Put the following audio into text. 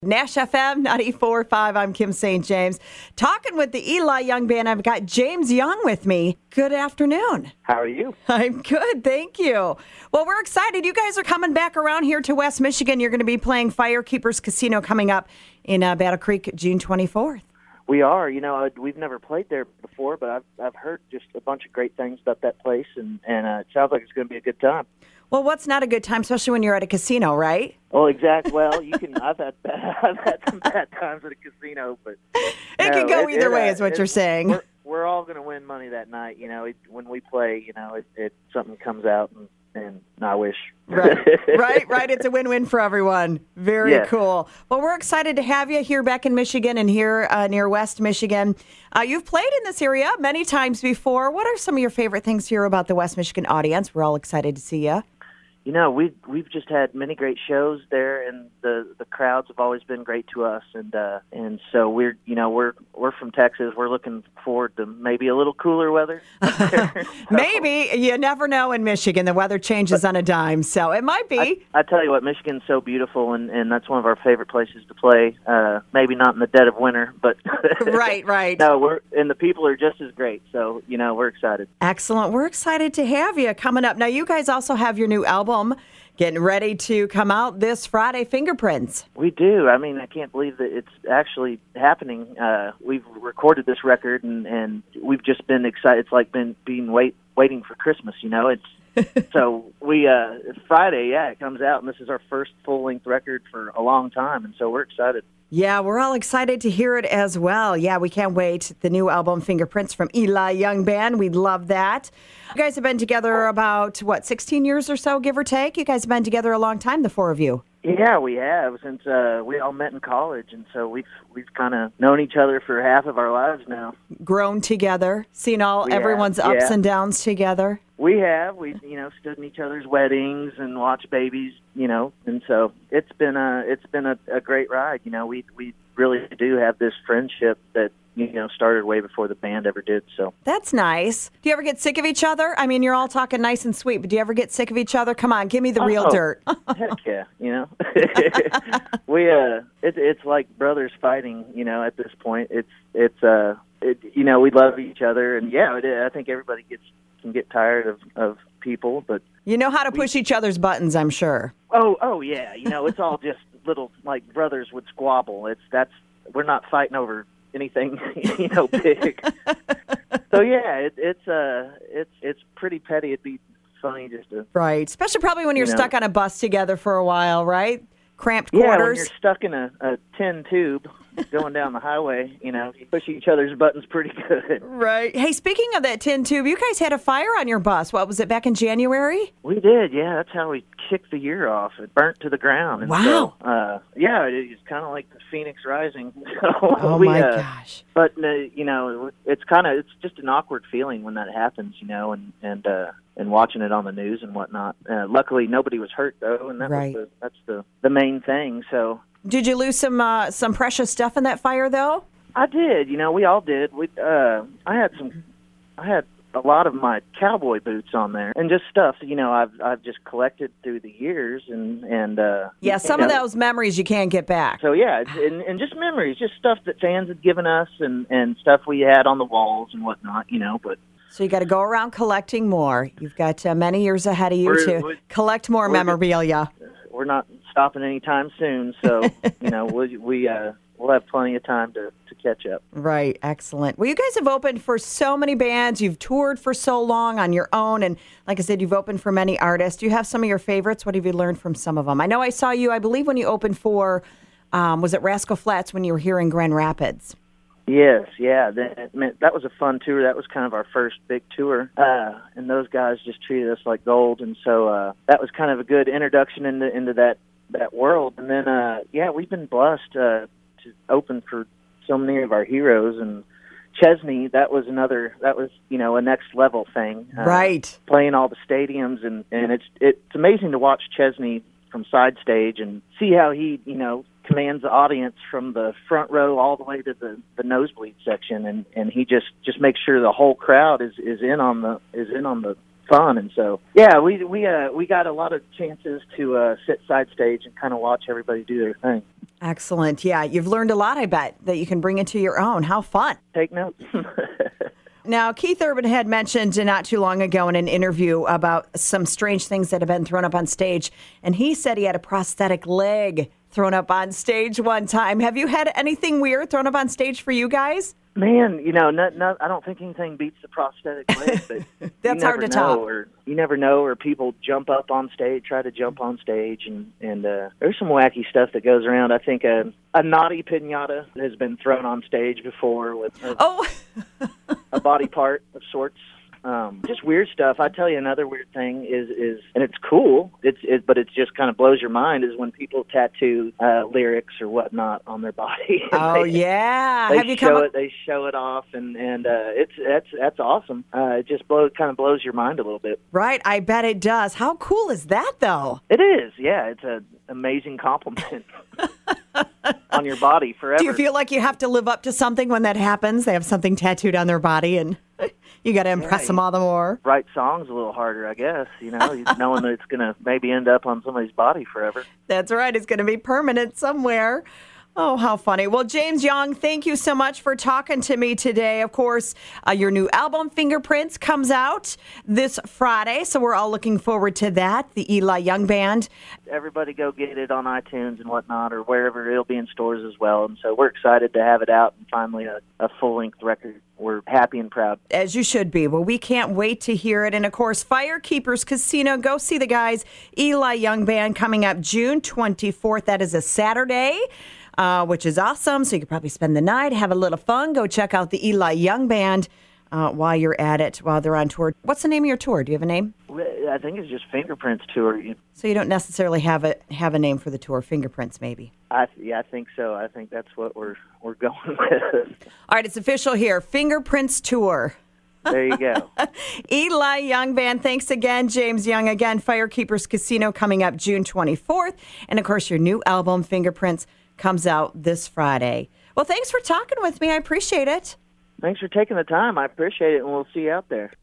Nash FM 94.5. I'm Kim St. James. Talking with the Eli Young Band. I've got James Young with me. Good afternoon. How are you? I'm good, thank you. Well, we're excited. You guys are coming back around here to West Michigan. You're going to be playing Firekeepers Casino coming up in Battle Creek, June 24th. We are. You know, we've never played there before, but I've heard just a bunch of great things about that place, and it sounds like it's going to be a good time. Well, what's not a good time, especially when you're at a casino, right? Well, exactly. Well, you can. I've had some bad times at a casino, but it can go either way, is what you're saying. We're all going to win money that night. You know, when we play, you know, something comes out, and I wish. Right. It's a win-win for everyone. Very cool. Well, we're excited to have you here back in Michigan and here near West Michigan. You've played in this area many times before. What are some of your favorite things here about the West Michigan audience? We're all excited to see you. You know, we've just had many great shows there, and the crowds have always been great to us, and so we're from Texas. We're looking forward to maybe a little cooler weather. Maybe. You never know in Michigan. The weather changes on a dime, so it might be. I tell you what, Michigan's so beautiful, and that's one of our favorite places to play. Maybe not in the dead of winter, but right. No, and the people are just as great. So we're excited. Excellent. We're excited to have you coming up. Now, you guys also have your new album getting ready to come out this Friday, Fingerprints. We do. I mean, I can't believe that it's actually happening. We've recorded this record, and we've just been excited. It's like waiting for Christmas, you know. It's so it's Friday, it comes out, and this is our first full-length record for a long time, and so we're excited. Yeah, we're all excited to hear it as well. Yeah, we can't wait. The new album, Fingerprints, from Eli Young Band. We'd love that. You guys have been together about, 16 years or so, give or take? You guys have been together a long time, the four of you. Yeah, we have, since we all met in college, and so we've kind of known each other for half of our lives now. Grown together, seen everyone's ups and downs together. We have. We stood in each other's weddings and watched babies, and so it's been a great ride. We really do have this friendship that started way before the band ever did. So that's nice. Do you ever get sick of each other? I mean, you're all talking nice and sweet, but do you ever get sick of each other? Come on, give me the real dirt. Heck yeah, it's like brothers fighting. At this point, we love each other, and I think everybody can get tired of people, but you know how to push each other's buttons, I'm sure. Oh yeah, it's all just little, like brothers would squabble. We're not fighting over anything, big. So yeah, it's pretty petty. It'd be funny just to especially probably when you're stuck on a bus together for a while, right? Cramped quarters. Yeah, when you're stuck in a tin tube going down the highway, you push each other's buttons pretty good. Right. Hey, speaking of that tin tube, you guys had a fire on your bus. What was it, back in January? We did, yeah. That's how we kicked the year off. It burnt to the ground. And wow. So, it's kind of like the Phoenix Rising. So my gosh. But, it's just an awkward feeling when that happens, and watching it on the news and whatnot. Luckily, nobody was hurt, though, and that's the main thing, so... Did you lose some precious stuff in that fire, though? I did. We all did. I had a lot of my cowboy boots on there, and just stuff I've just collected through the years, and some of those memories you can't get back. So and just memories, just stuff that fans had given us, and stuff we had on the walls and whatnot, But so you got to go around collecting more. You've got many years ahead of you to collect more memorabilia. We're not stopping anytime soon, so we'll have plenty of time to catch up. Right, excellent. Well, you guys have opened for so many bands. You've toured for so long on your own, and like I said, you've opened for many artists. Do you have some of your favorites? What have you learned from some of them? I know I saw you, I believe, when you opened for, was it Rascal Flatts when you were here in Grand Rapids? Yes, yeah. That was a fun tour. That was kind of our first big tour, and those guys just treated us like gold, and so that was kind of a good introduction into that world. And then, we've been blessed to open for so many of our heroes, and Chesney, that was a next level thing. Right. Playing all the stadiums, and it's amazing to watch Chesney from side stage and see how he, commands the audience from the front row all the way to the nosebleed section, and he just makes sure the whole crowd is in on the fun. And so, yeah, we got a lot of chances to sit side stage and kind of watch everybody do their thing. Excellent. Yeah, you've learned a lot, I bet, that you can bring into your own. How fun. Take notes. Now, Keith Urban had mentioned not too long ago in an interview about some strange things that have been thrown up on stage, and he said he had a prosthetic leg thrown up on stage one time. Have you had anything weird thrown up on stage for you guys? Man, I don't think anything beats the prosthetic leg, but that's hard to top. You never know, or people jump up on stage, try to jump on stage, and there's some wacky stuff that goes around. I think a naughty pinata has been thrown on stage before with a body part of sorts. Just weird stuff. I tell you, another weird thing is, and it's cool. But it just kind of blows your mind is when people tattoo lyrics or whatnot on their body. Oh yeah, They show it off, and that's awesome. It just kind of blows your mind a little bit. Right, I bet it does. How cool is that, though? It is. Yeah, it's an amazing compliment on your body forever. Do you feel like you have to live up to something when that happens? They have something tattooed on their body, and you got to impress them all the more. Write songs a little harder, I guess, knowing that it's going to maybe end up on somebody's body forever. That's right. It's going to be permanent somewhere. Oh, how funny. Well, James Young, thank you so much for talking to me today. Of course, your new album, Fingerprints, comes out this Friday, so we're all looking forward to that, the Eli Young Band. Everybody go get it on iTunes and whatnot, or wherever. It'll be in stores as well, and so we're excited to have it out and finally a full-length record. We're happy and proud. As you should be. Well, we can't wait to hear it. And, of course, Firekeepers Casino. Go see the guys, Eli Young Band, coming up June 24th. That is a Saturday. Which is awesome. So you could probably spend the night, have a little fun. Go check out the Eli Young Band while you're at it, while they're on tour. What's the name of your tour? Do you have a name? I think it's just Fingerprints Tour. So you don't necessarily have a name for the tour, Fingerprints maybe? I think so. I think that's what we're going with. All right, it's official here. Fingerprints Tour. There you go. Eli Young Band. Thanks again, James Young. Again, Firekeepers Casino coming up June 24th. And, of course, your new album, Fingerprints, comes out this Friday. Well, thanks for talking with me. I appreciate it. Thanks for taking the time. I appreciate it, and we'll see you out there.